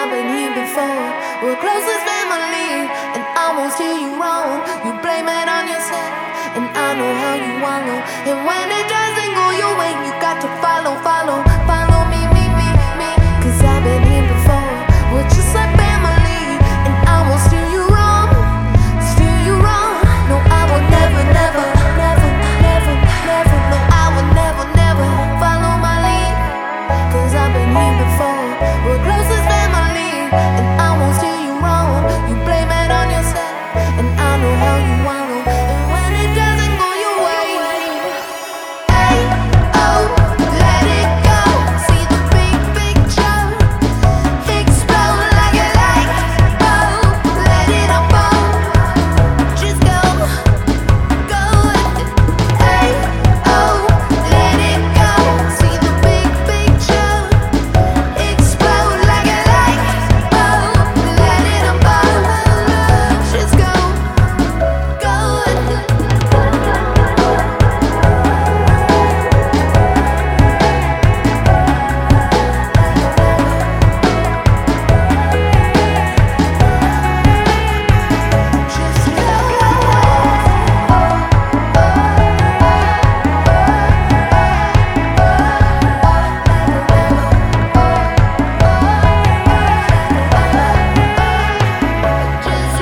I've been here before. We're close as family, and I won't steer you wrong. You blame it on yourself, and I know how you wallow. And when it doesn't go your way, you got to follow, follow, follow me, me. 'Cause I've been here before. We're just like family, and I won't steer you wrong, steer you wrong. No, I will never, never, never, never, never. No, I will never, never follow my lead. 'Cause I've been here before. We're close as family, and I won't steer you wrong. You blame it on yourself, and I know how you wallow. And when it doesn't go your way, hey, oh, let it go. See the big picture, explode like a light bulb. Let it unfold, just go with it. Hey, oh, let it go. See the big picture, explode like a light bulb. Let it unfold, just go with it.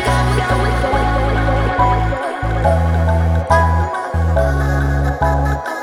Just go.